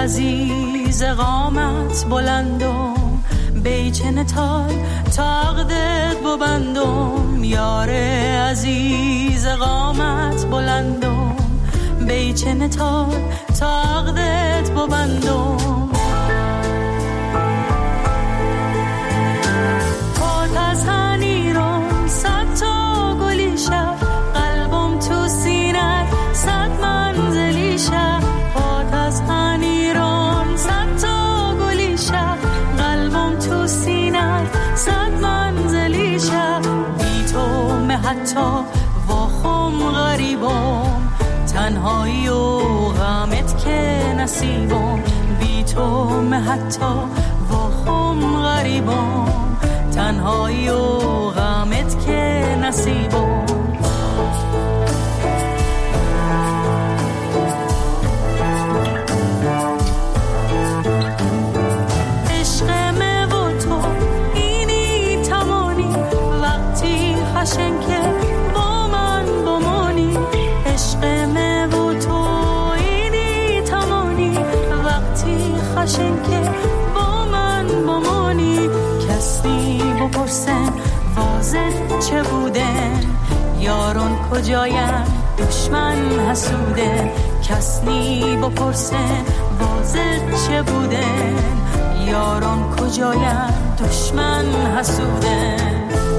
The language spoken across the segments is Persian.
عزیز قامت بلندم بیچن تال تاقدت ببندم یار عزیز قامت بلندم بیچن تال تاقدت ببندم حتی واخم غریبم تنهایی و غمت که نصیبم بی تو حتی واخم غریبم تنهایی و غمت که نصیبم عشق من و تو اینی تمانی وقتی خشن که که با من بمانی کسی بپرسن وازد چه بودن یارون کجاین دشمن حسودن کسی بپرسن وازد چه بودن یارون کجاین دشمن حسودن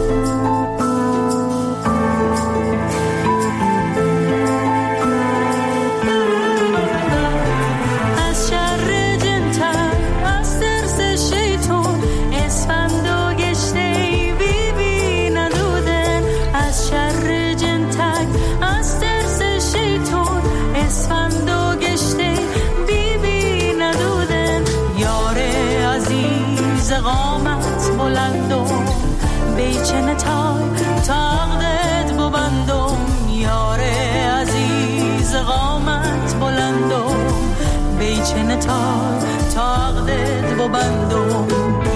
قامت بلندم بیچن تال تاقدت ببندم یار عزیز قامت بلندم بیچن تال تاقدت ببندم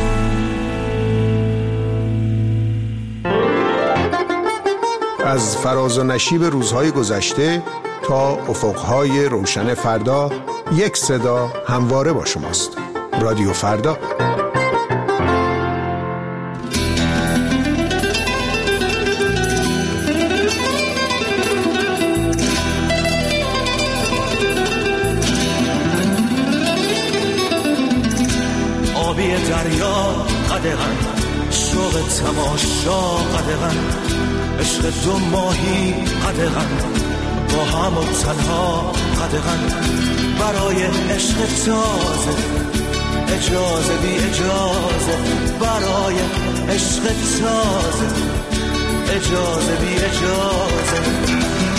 از فراز و نشیب روزهای گذشته تا افقهای روشن فردا یک صدا همواره با شماست. رادیو فردا. دریا قدغن شوق تماشا قدغن عشق دو ماهی قدغن با هم و تنها قدغن برای عشق تازه اجازه بی اجازه برای عشق تازه اجازه بی اجازه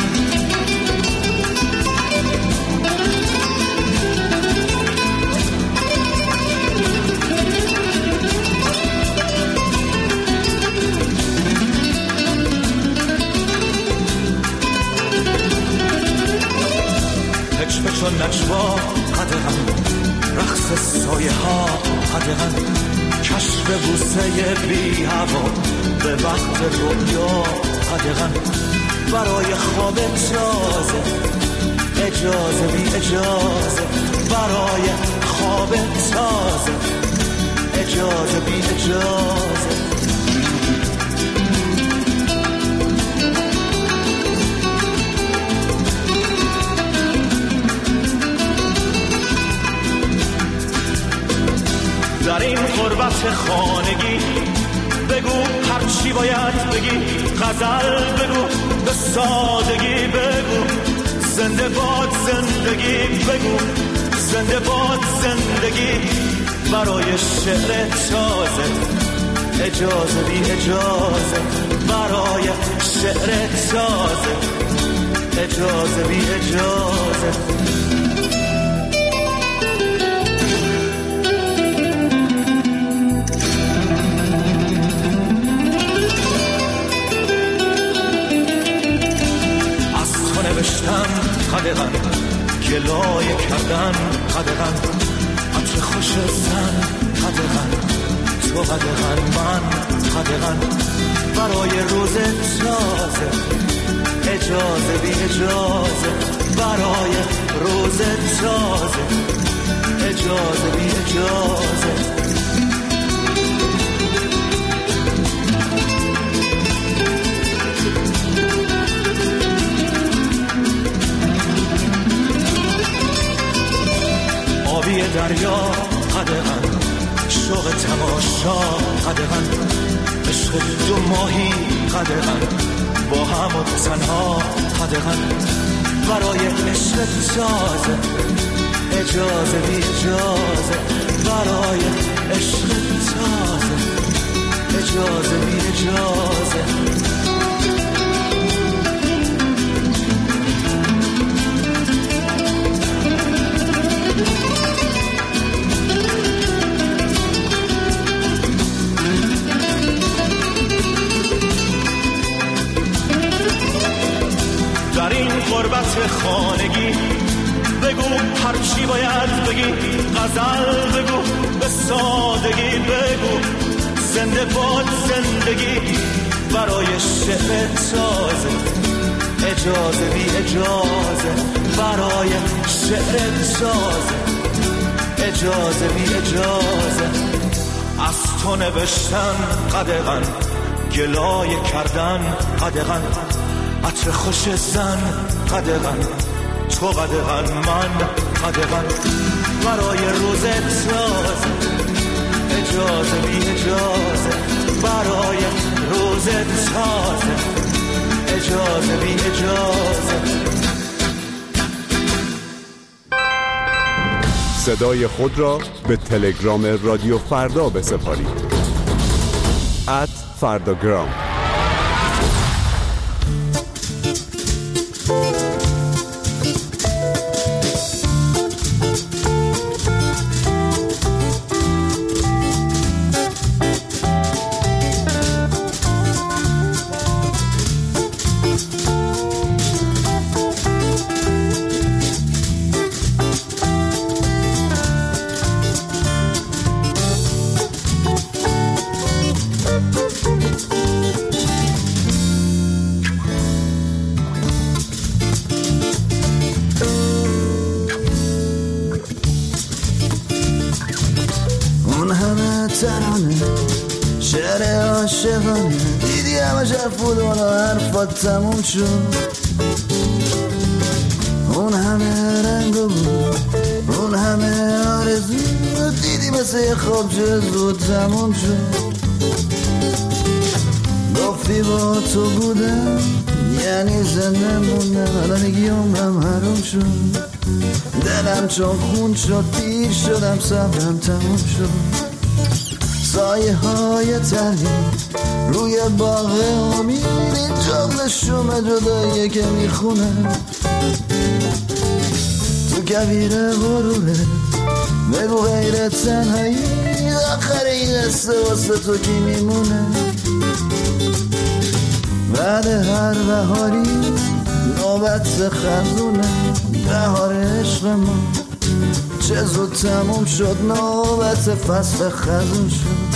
چون نجوا قدغن رقص سایه ها قدغن کشف بوسه بی هوا به وقت رویا قدغن برای خواب تازه اجازه بی اجازه برای خواب تازه اجازه بی اجازه در این غربت خانگی بگو هر چی باید بگی غزل بگو به سادگی بگو زنده باد زندگی بگو زنده باد زندگی برای شعر تازه اجازه بی اجازه برای شعر تازه اجازه بی اجازه نوشتن قدغن گلایه کردن قدغن عطر خوش زن قدغن تو قدغن من قدغن برای روز تازه اجازه بی اجازه برای روز تازه آبی دریا قدغن، شوق تماشا قدغن، عشق دو ماهی قدغن، با هم و تنها قدغن، برای عشق تازه اجازه بی اجازه، برای عشق تازه اجازه بی اجازه. در این غربت خانگی بگو هر چی باید بگی، غزل بگو به سادگی بگو، زنده باد زندگی، برای شعر تازه اجازه بی اجازه، برای شعر تازه اجازه بی اجازه. از تو نوشتن قدغن، گلایه کردن قدغن، عطر خوش زن قدغن، تو قدغن من قدغن، برای روز تازه اجازه بی اجازه، برای روز تازه اجازه بی اجازه. صدای خود را به تلگرام رادیو فردا بسپارید @فرداگرام. شعر عاشقانه دیدی همه جرفود و حرفات تموم شد، اون همه رنگ بود اون همه آرزو دیدی مثل یه خواب زود تموم شد. گفتی با تو بودم یعنی زنده موندم، الان میگی عمرم حروم شد، دلم چون خون شد پیر شدم صبرم تموم شد. سایه های تنی روی باغ امید، جغل شوم جداییه که میخونه تو کویر غروره، بگو غیر تنهایی آخر این قصه واسه تو کی میمونه. بعد هر بهاری نوبت خزونه، بهار عشق ما چه زود تموم شد، نوبت فصل خزون شد.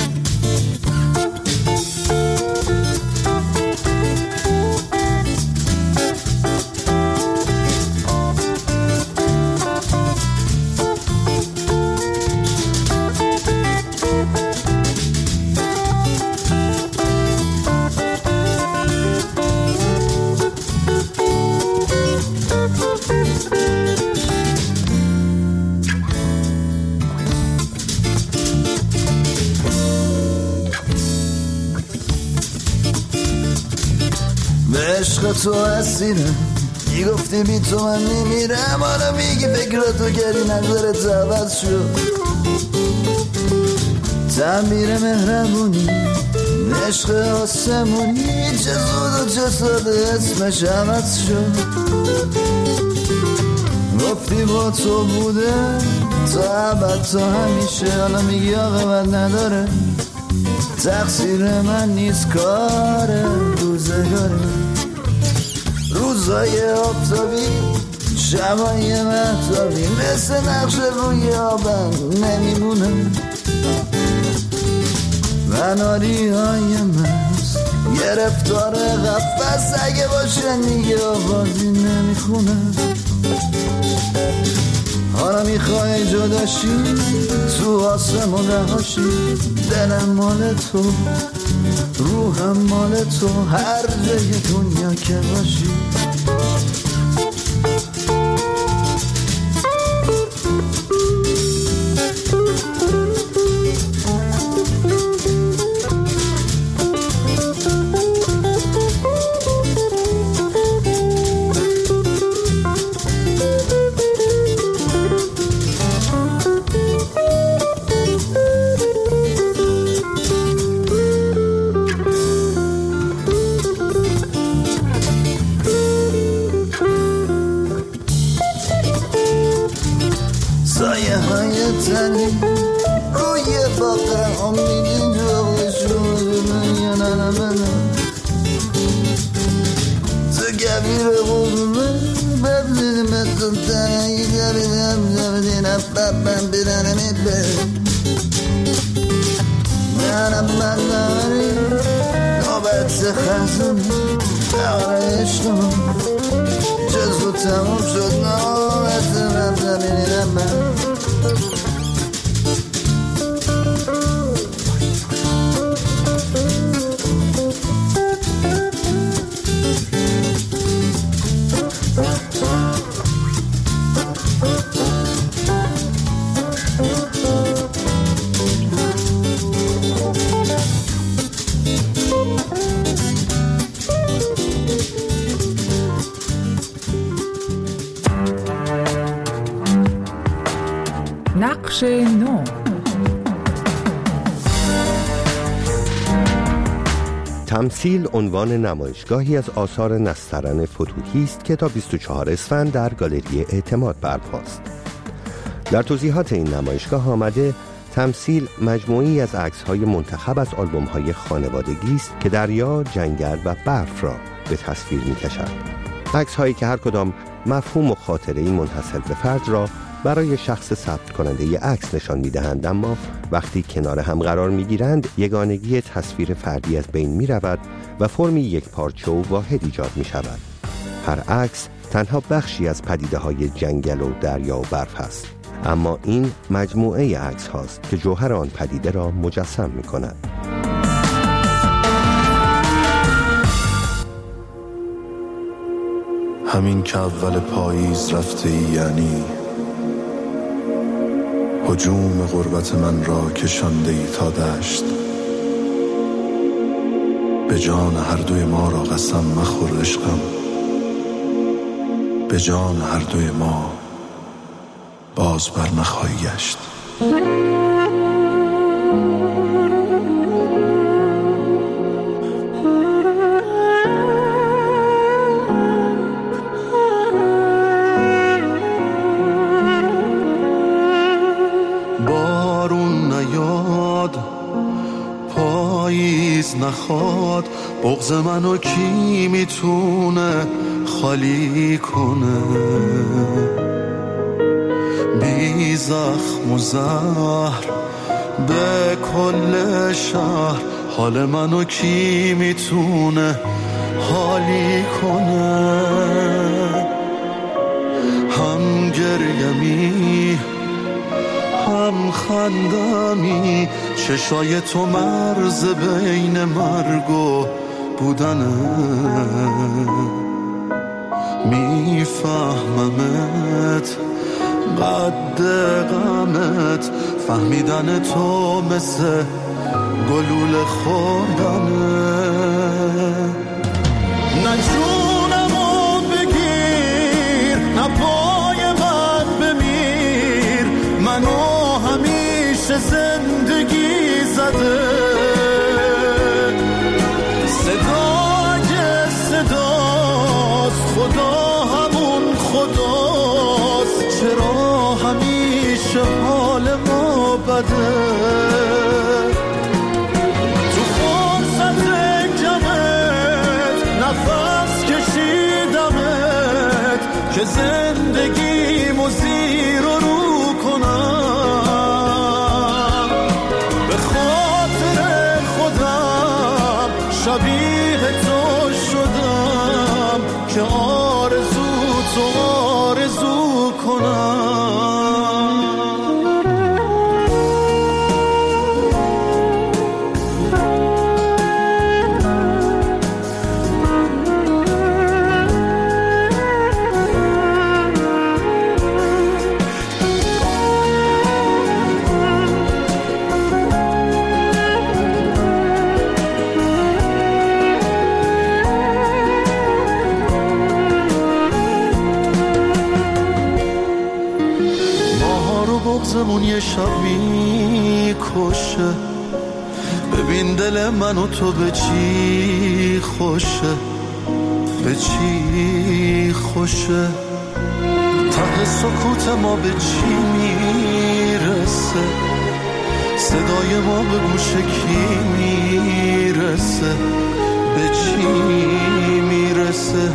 عشق تو اسیرم، میگفتی بی تو من میمیرم، حالا میگی فکراتو کردی نظرت عوض شد. تعبیر مهربونی عشق آسمونی چه زود و چه ساده اسمش عوض شد. گفتی با تو بوده تا ابد تا همیشه، حالا میگی عاقبت نداره، تقصیر من نیست کار روزگاره. روزای آفتابی شبای مهتابی مثل نقش روی آبم نمیمونه، مناری های مست گرفتار قفص اگه باشه دیگه آوازی نمیخونه. حالا میخوای جداشی تو آسمون رهاشی، دلم مال تو روحم مال تو، هر جای دنیا که باشی. های تنی روی باقه امیدی نوشون یا ننمنه تو گبیر قومه ببزید مثل تنهی گبیدم زبدینم ببن بیرنمی بر منم من داری نوبت خزونی داره عشقم جزو تموم شد نوبت من زمینیدم من نقش نو. تمثیل عنوان نمایشگاهی از آثار نسترن فتوحی است که تا 24 اسفند در گالری اعتماد برپاست. در توضیحات این نمایشگاه آمده تمثیل مجموعی از عکس‌های منتخب از آلبوم‌های خانوادگی است که دریا، جنگل و برف را به تصویر می‌کشد. عکس‌هایی که هر کدام مفهوم و خاطره‌ای منحصر به فرد را برای شخص ثبت کننده عکس نشان می‌دهند، اما وقتی کنار هم قرار می‌گیرند یگانگی تصویر فردی از بین می‌رود و فرمی یک پارچه و واحد ایجاد می‌شود. هر عکس تنها بخشی از پدیده‌های جنگل و دریا و برف است، اما این مجموعه عکس هاست که جوهر آن پدیده را مجسم می‌کند. همین که اول پاییز رفته ای، یعنی هجوم غربت من را کشانده ای تا دشت. به جان هر دوی ما را قسم مخور عشقم، به جان هر دوی ما باز بر نخواهی گشت. بارون نیاد، پاییز نخواد، بغض منو کی میتونه خالی کنه؟ بی زخم و زهر به کل شهر، حال منو کی میتونه حالی کنه؟ هم گریمی هم خندمی، چشای تو مرز بین مرگ و بودنه. میفهممت قد غمت، فهمیدن تو مثل گلوله خوردنه. نه جونمو بگیر، نه پای من بمیر، منو همیشه زندگی زده. صدای صداست، خدا همون خداست، چرا همیشه حال ما بده؟ تو فرصت کمت نفس کشیدمت که زندگیمو زیر و رو کنم. به خاطر خودم شبیه تو شدم که آرزو تو آرزو کنم. بغضمون یه شب میکشه، ببین دل من و تو به چی خوشه، به چی خوشه. ته سکوت ما به چی میرسه؟ صدای ما به گوش کی میرسه، به چی میرسه؟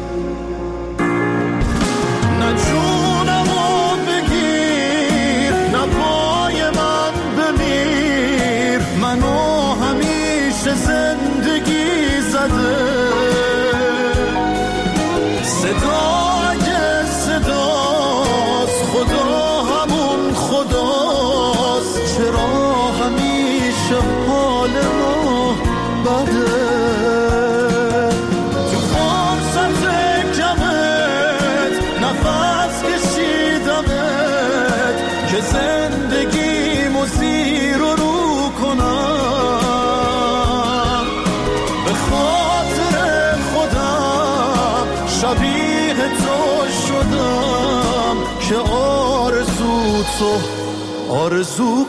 نه جونمو بگیر، نه پای من بمیر، منو همیشه زندگی زده. صدای صداست، خدا همون خداست، چرا همیشه حال ما بده؟ تو فرصت کمت نفس کشیدمت که زندگیمو زیر و رو کنم. به خاطر خودم شبیه تو شدم که آرزو تو آرزو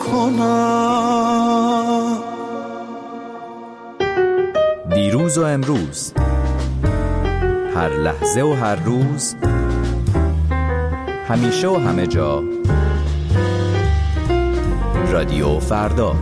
کنم. دیروز و امروز، هر لحظه و هر روز، همیشه و همه جا، رادیو فردا.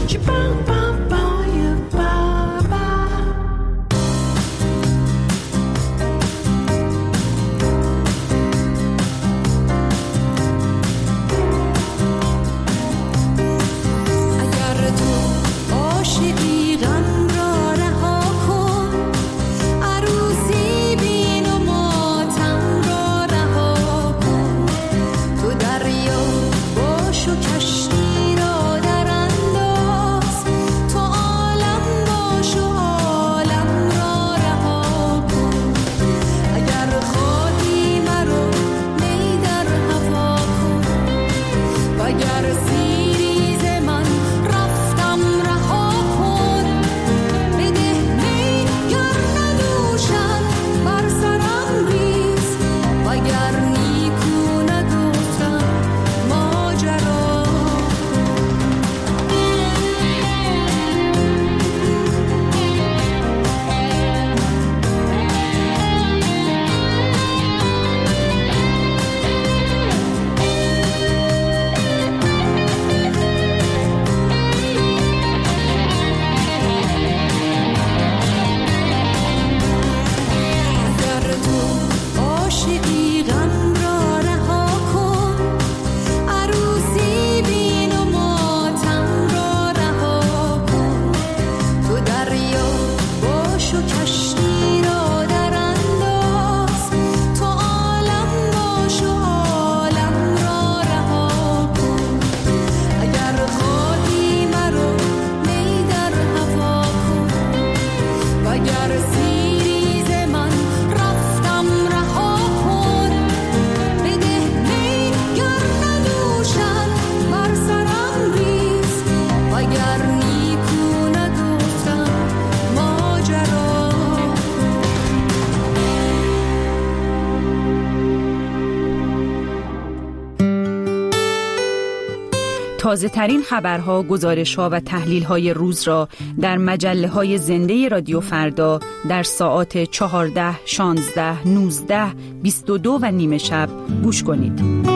تازه ترین خبرها، گزارش‌ها و تحلیل‌های روز را در مجله‌های زنده رادیو فردا در ساعات 14، 16، 19، 22 و نیم شب گوش کنید.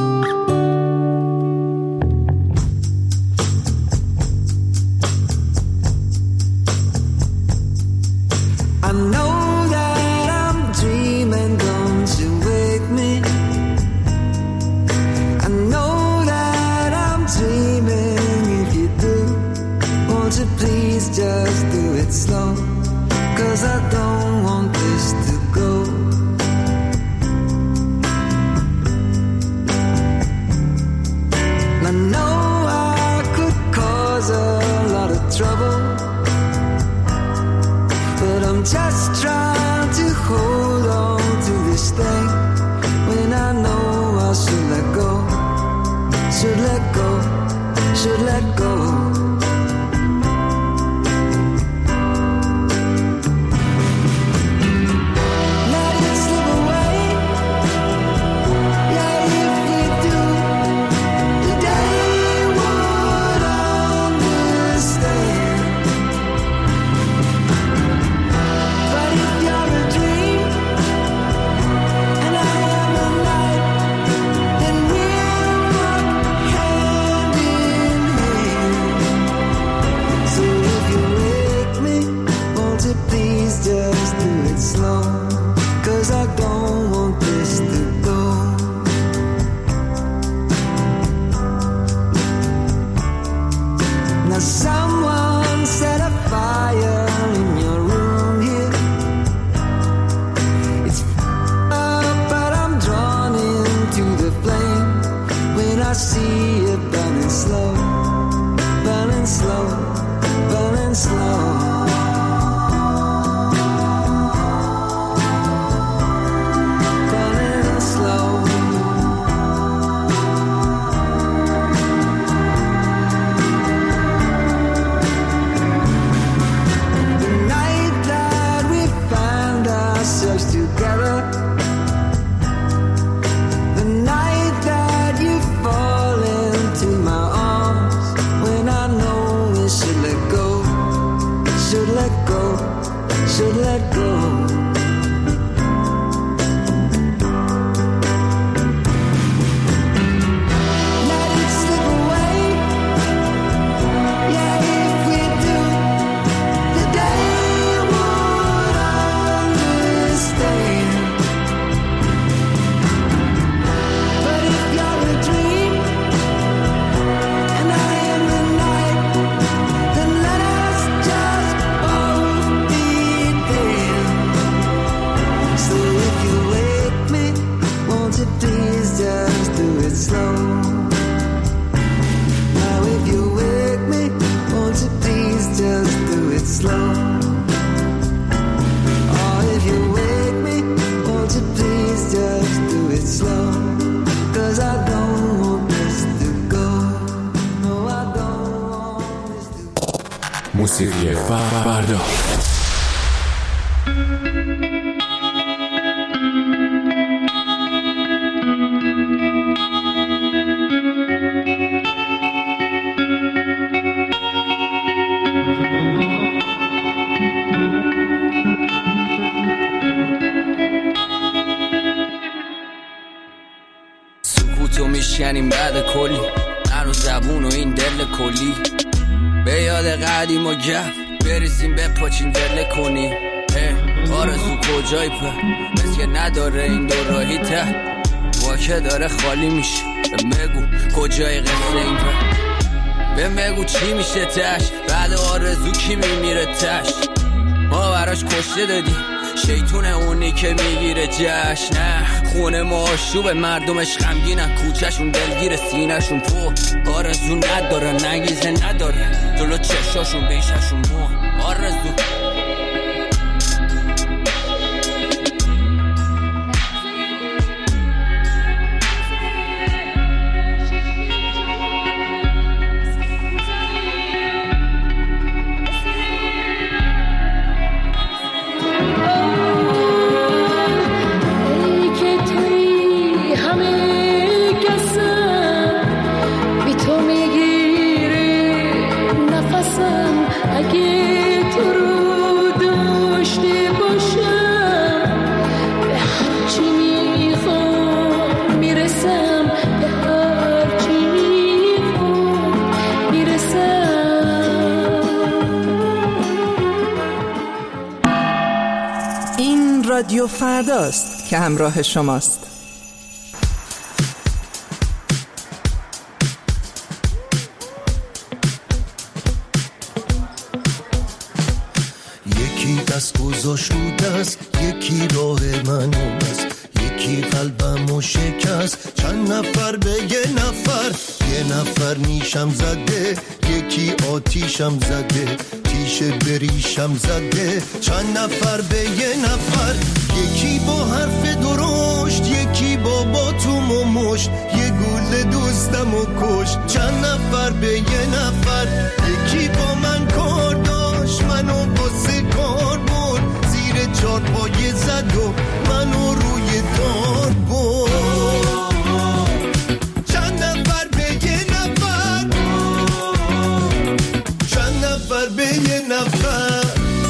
Just do it slow, 'cause I don't want this to go. I know I could cause a lot of trouble, but I'm just trying to hold on to this thing when I know I should let go, should let go, should let go. it burning slow, burning slow, burning slow. Should let go. Let it slip away. Yeah, if we do, the day would understand. But if you're a dream and I am the night, then let us just both be there. So if you wake me, won't you please just do it slow? Now if you wake me, won't you please just do it slow? Or if you wake me, won't you please just do it slow? 'Cause I don't want this to go. No, I don't want this to go. موسیقی فردا. سکوتو میشکنیم بعد کلی من و زبون و این دل کلی به یاد قدیم و گف بریزیم بپاچیم دل کنی آرزو کجای پر مثل که نداره این دو راهی ته واکه داره خالی میشه بگو کجای قصه این پر بگو چی میشه تش بعد آرزو کی میمیره تش ما براش کشته دادی شیطون اونی که میگیره جشن نه خونه ما آشوب مردمش غمگینن کوچهشون دلگیر سینهشون پو آرزو نداره نگیزه نداره جلو چشاشون بیششون مو آرزو رادیو فرداست که همراه شماست. یکی دست گذاشت رو دست، یکی راه من است، یکی قلبمو شکست. چند نفر به یه نفر نیشم زده، یکی آتیشم زده، تیشه بریشم زده. چند نفر به یه نفر، یکی با حرف درشت، یکی با باتوم و مشت، یه گل دوستمو کشت. چند نفر به یه نفر، یکی با من کار داشت، منو باسه کار برد، زیر چارپایه زد و منو روی دار برد. چند نفر به یه نفر، چند نفر به یه نفر.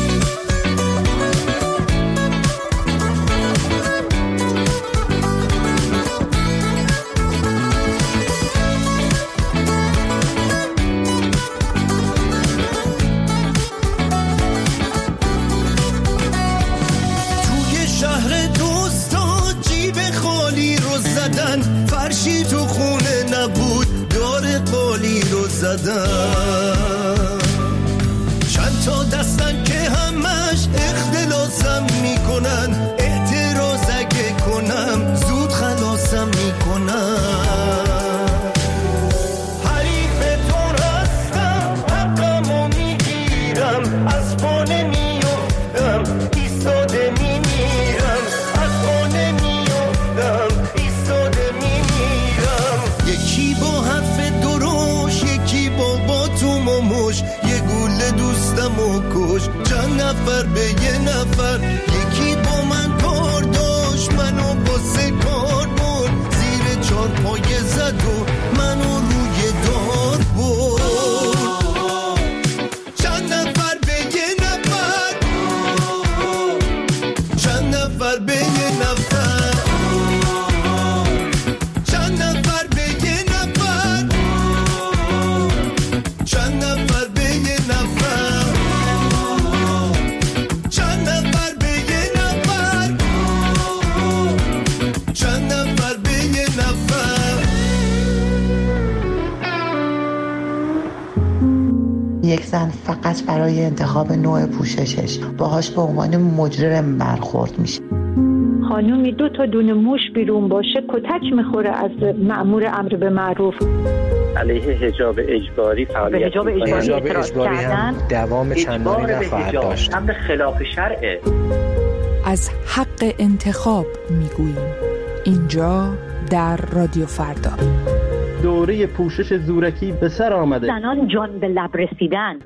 فرشی تو خونه نبود، دار قالی رو زدن. چند تا دستن که همش اختلاسم میکنن، اعتراض اگه کنم زود خلاصم میکنن. نفر به یه نفر، یکی با من کار داشت منو با سه کار برد، زیر چار پایه زد و منو روی دار برد. چند نفر به یه نفر، چند نفر به یه نفر، چند نفر به یه نفر، چند نفر به یه نفر، چند نفر به یه نفر، چند نفر به یه نفر. یک زن فقط برای انتخاب نوع پوششش باهاش به عنوان مجرم برخورد میشه. خانومی 2 تا دونه موش بیرون باشه کتک میخوره از مأمور امر به معروف. علیه حجاب اجباری فعالیت حجاب اجباری هم دوام چندانی نخواهد داشت. امر خلاف شرعه. از حق انتخاب میگوییم اینجا در رادیو فردا. دوره پوشش زورکی به سر آمده. زنان جان به لب رسیدن.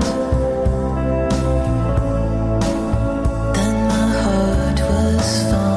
Then my heart was fine.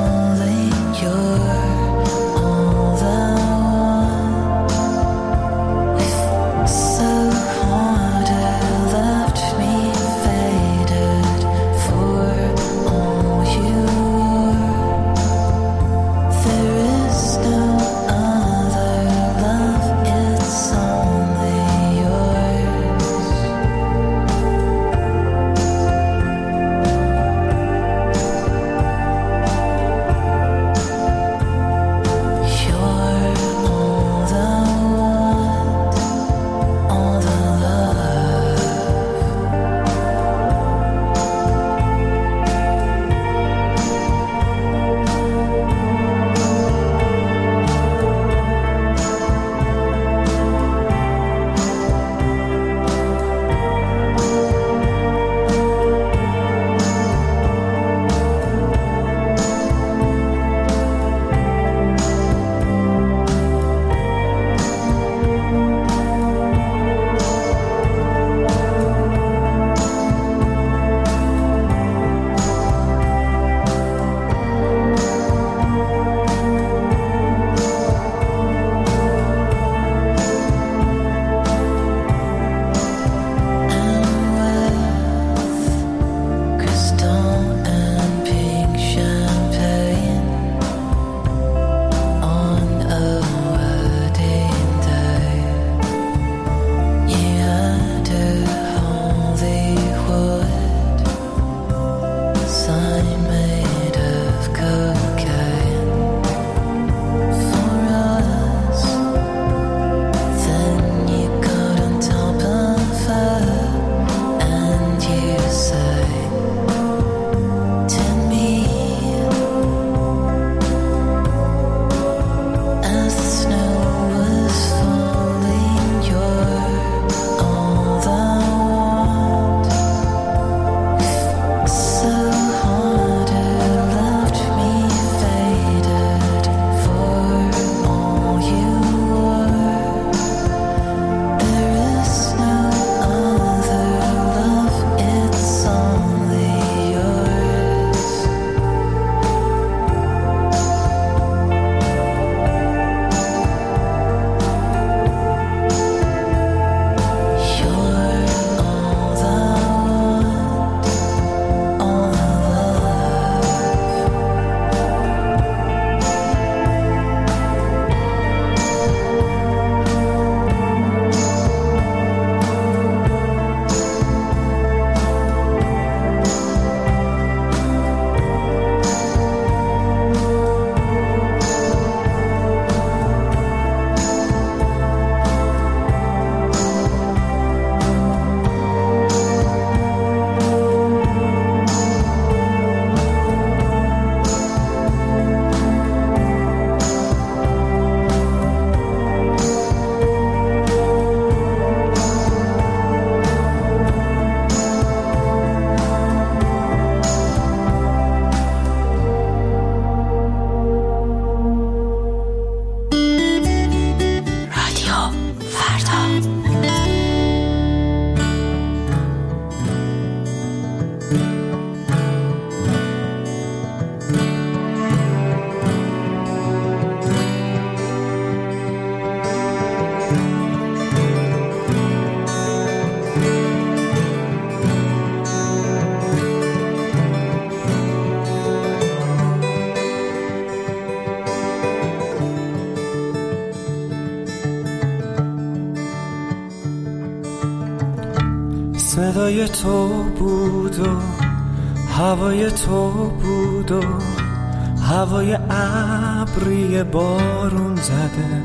صدای تو بود و هوای تو بود و هوای ابری بارون زده،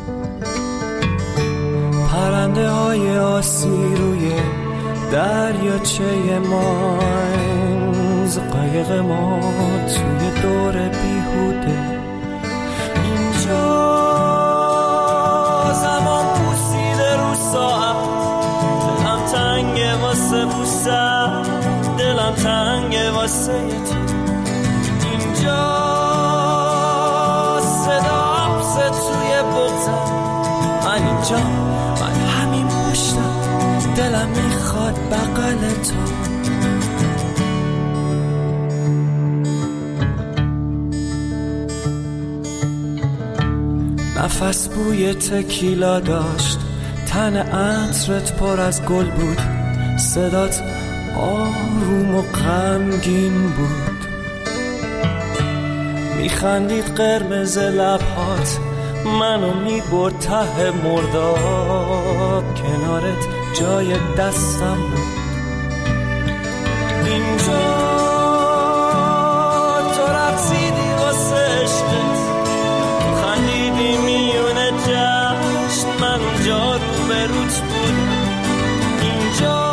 پرنده های آسی روی دریاچه ماینز، قایق ما توی دور بیهوده. اینجا زمان پوسیده رو ساعت، دلم تنگه واسه بوسم، دلم تنگه واسه تو. اینجا صدا حبسه توی بغزم، من اینجا، من همین پشتم، دلم میخواد بغل تو. نفس بوی تکیلا داشت، تن عطرت پر از گل بود، صدات آروم و غمگین بود، میخندید قرمز لبهات، منو میبرد ته مرداب، کنارت جای دستم بود. اینجا تو رقصیدی واسه عشقت، خندیدی میونه جشن، من اونجا رو به روت بودم. اینجا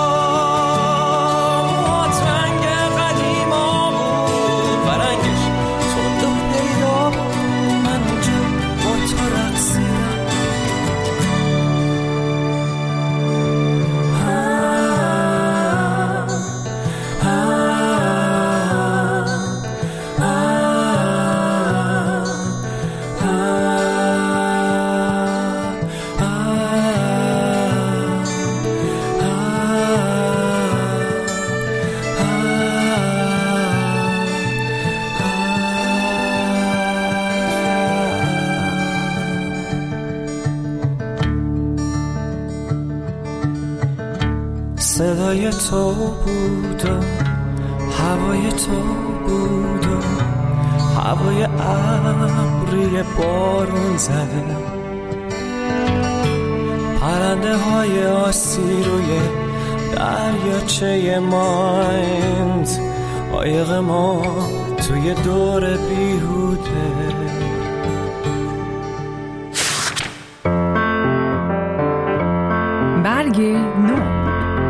موهات رنگ قدیما بود و رنگش تو دو پیدا بود، من اونجا با تو رقصیدم. صدای تو بود و هوای تو بود و هوای ابری بارون زده، پرنده های آسی روی دریاچه مایند، قایق ما توی دور بیهوده. برگ نو.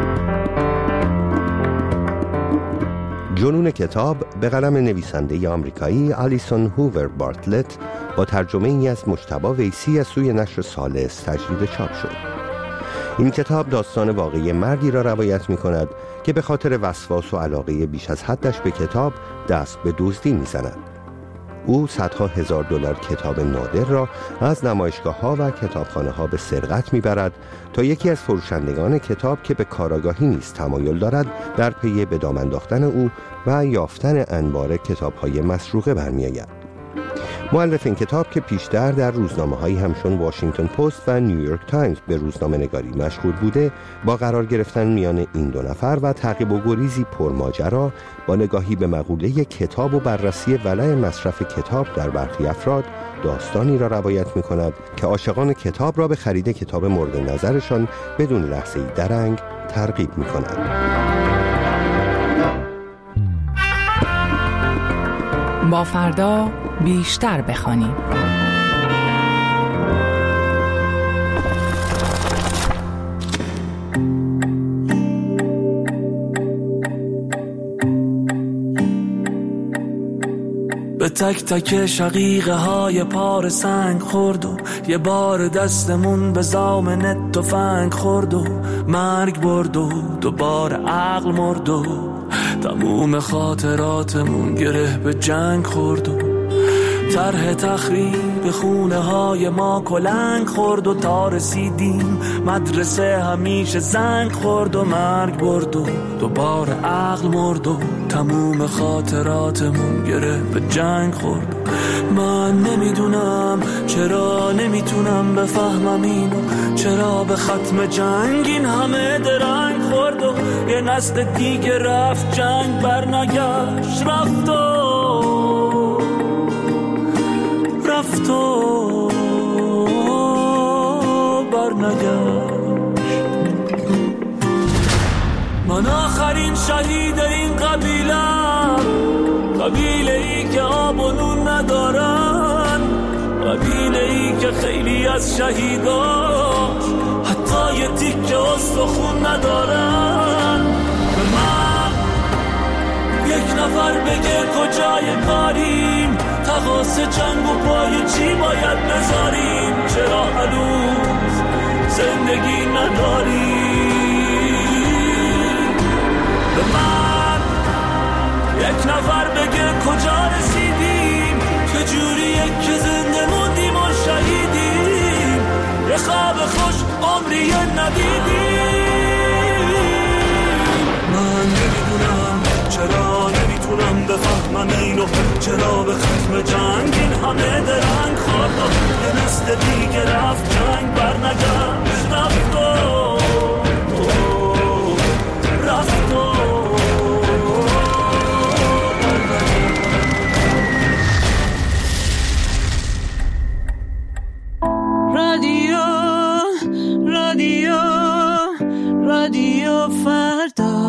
جنون کتاب به قلم نویسنده آمریکایی آلیسون هوور بارتلت با ترجمه ای از مجتبی ویسی از سوی نشر سالس تجدید چاپ شد. این کتاب داستان واقعی مردی را روایت می کند که به خاطر وسواس و علاقه بیش از حدش به کتاب دست به دزدی می زند. او صدها هزار دلار کتاب نادر را از نمایشگاه‌ها و کتابخانه‌ها به سرقت می‌برد تا یکی از فروشندگان کتاب که به کاراگاهی نیز تمایل دارد در پی به دام انداختن او و یافتن انبار کتاب‌های مسروقه برمی‌آید. مؤلف این کتاب که پیشتر در روزنامه‌هایی همچون واشنگتن پست و نیویورک تایمز به روزنامه نگاری مشغول بوده، با قرار گرفتن میان این دو نفر و تعقیب و گریزی پرماجرا با نگاهی به مقوله کتاب و بررسی ولع مصرف کتاب در برخی افراد، داستانی را روایت می‌کند که عاشقان کتاب را به خرید کتاب مورد نظرشان بدون لحظه‌ای درنگ ترغیب می‌کند. با فردا بیشتر بخوانیم. به تک تک شقیقه های پار سنگ خورد و یه بار دستمون به زامن تفنگ خورد و مرگ برد و دوباره عقل مرد و تموم خاطراتمون گره به جنگ خورد و طرح تخریب خونه های ما کلنگ خورد و تا رسیدیم مدرسه همیشه زنگ خورد و مرگ برد و دوباره عقل مرد و تموم خاطراتمون گره به جنگ خورد. من نمیدونم چرا نمیتونم بفهمم اینو، چرا به ختم جنگ این همه درنگ خورد و یه نسل دیگه رفت جنگ برنگشت، رفت و برنگشت. من آخرین شهید این قبیله ای که آب و نون ندارن، قبیله ای که خیلی از شهیداش حتی یه تیکه استخون ندارن. به من یک نفر بگه کجای کاریم، تقاص جنگ و پای چی باید بذاریم، چرا هنوز زندگی نداریم. به من یک نفر بگه کجا رسیدیم، چجوریه که زنده موندیم و شهیدیم، یه خواب خوش عمری ندیدیم. من نمیدونم چرا نمیتونم بفهمم اینو، چرا به ختم جنگ این همه درنگ خواد، یه نسل دیگه رفت جنگ برنگشت، رفت و رفت و رادیو فردا.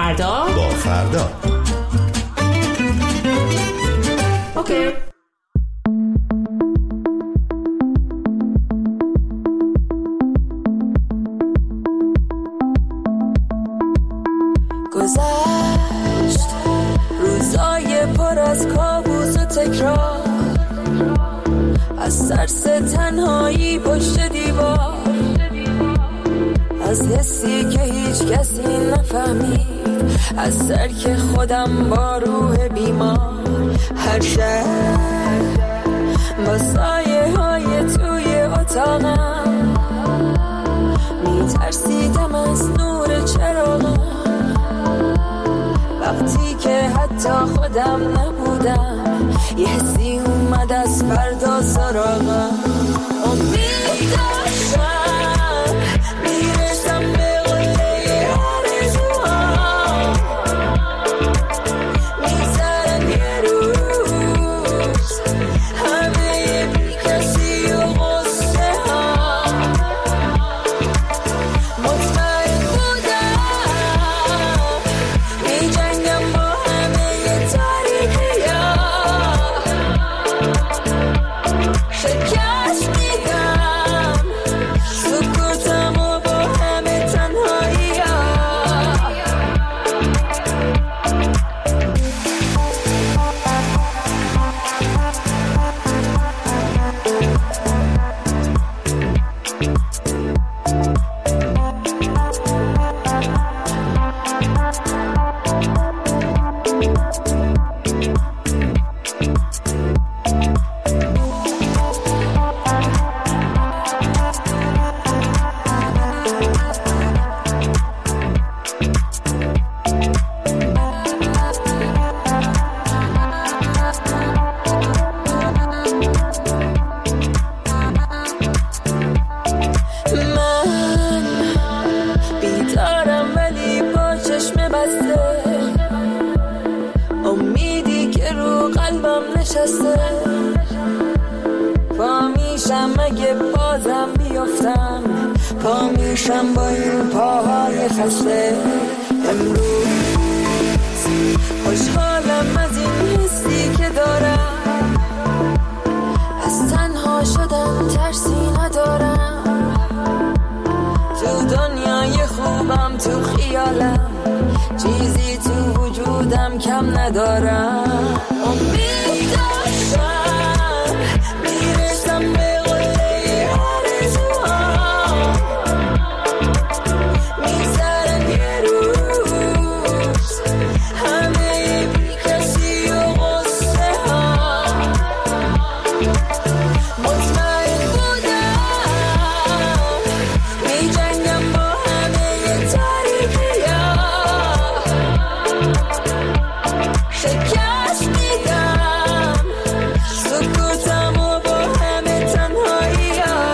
فردا با فردا. اوکی. گذشت روزای پر از کابوس و تکرار، از ترس تنهایی پشت دیوار، از حسی که هیچ کسی نفهمید، از ترک خودم با روح بیمار. هر شب با سایه های توی اتاقم میترسیدم از نور چراغم، وقتی که حتی خودم نبودم یه حسی اومد از فردا سراغم. امید داشتم میرسم به قله آرزوام، میذارم یه روز همه بی کسی و غصه ها. مطمئن بودم میجنگم با همه تاریکی ها، شکست میدم سکوتم و با همه تنهایی ها. من بیدارم ولی با چشم بسته، امیدی که رو قلبم نشسته. پا میشم اگه بازم بیفتم، پا میشم با این پاهای خسته. امروز خوشحالم از این حسی که دارم، از تنها شدن ترسی ندارم. تو دنیای خوبم تو خیالم، چیزی تو وجودم کم ندارم. امید داشتم میرسم به قله آرزوام، میذارم یه روز همه بی کسی و غصه ها. مطمئن بودم میجنگم با همه تاریکی ها، شکست میدم سکوتم و با همه تنهایی ها.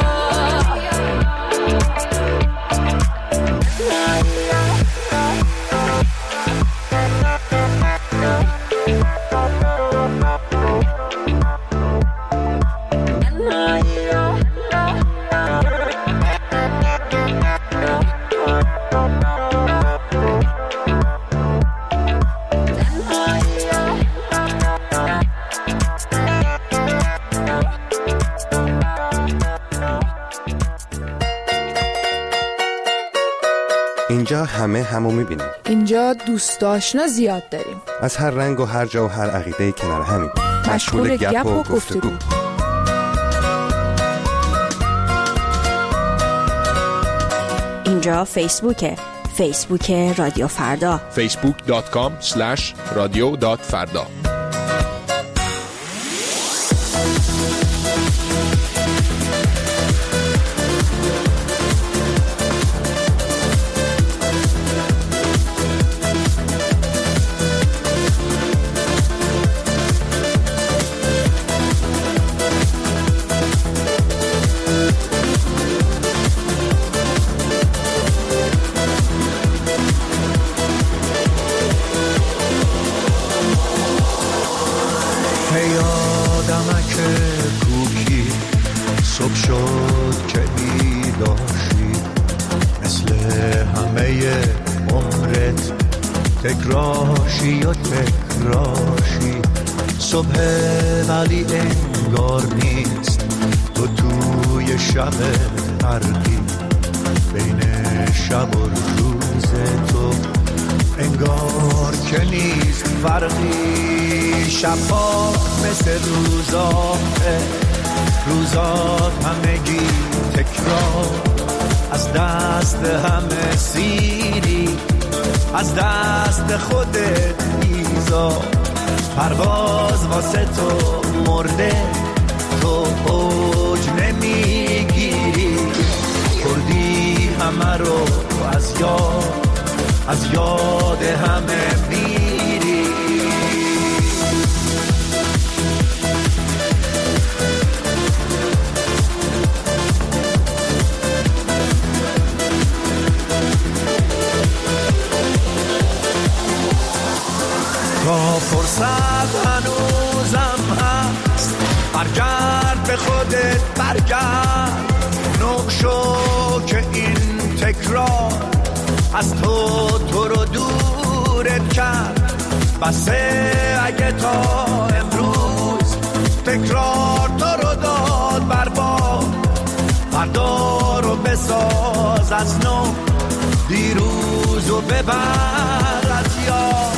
اینجا همه همو میبینیم. اینجا دوست آشنا زیاد داریم، از هر رنگ و هر جا و هر عقیده کنار همین، مشغول گپ و گفتگو. اینجا فیسبوکه، فیسبوک رادیو فردا، facebook.com/radio.farda. تکراشی و تکراشی. صبح ولی انگار نیست، تو توی شب غربی، بین شب و روز تو انگار که نیست فرقی. شفاف مثل روزاته، روزات همگی تکرار، از دست همه سیری، از دست خودت ایزا. پرواز واسه تو مرده، تو اوج نمیگیری، کردی همه رو از یاد همه میری. تا فرصت هنوزم هست، برگرد به خودت، برگرد، نقشو که این تکرار از تو رو دورت کرد. بسه اگه تا امروز تکرار تو رو داد برباد، فردا رو بساز از نو، دیروز رو ببر از یاد.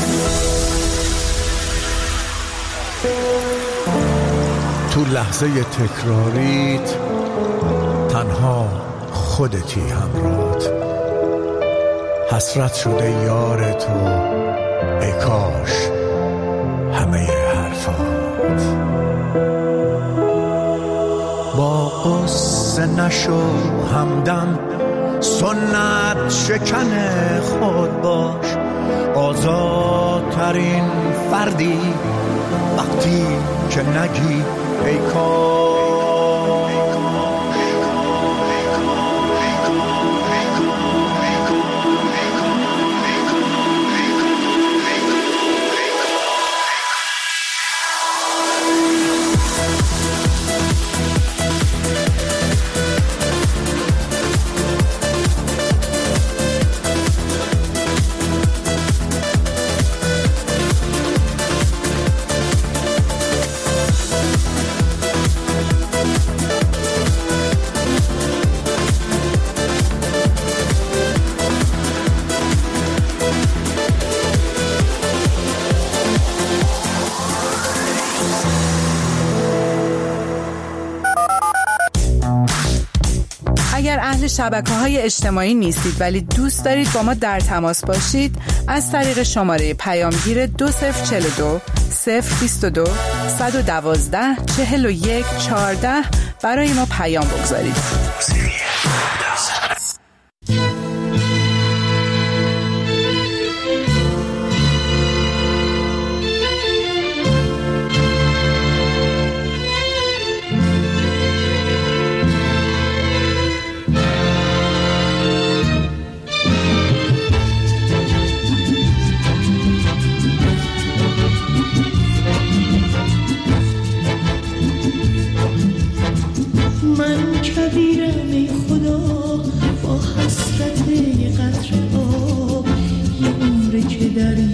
تو لحظه تکراریت تنها خودتی همراهت، حسرت شده یار تو، ای کاش همه حرفات. با قصه نشو همدم، سنت شکن خود باش، آزادترین فردی وقتی که نگی ای کاش. اگر اهل شبکه‌های اجتماعی نیستید ولی دوست دارید با ما در تماس باشید، از طریق شماره پیامگیر 2042 022 112 41 14 برای ما پیام بگذارید. من کبیرم ای خدا، با حسرت یه قطره آب، یه عمره که در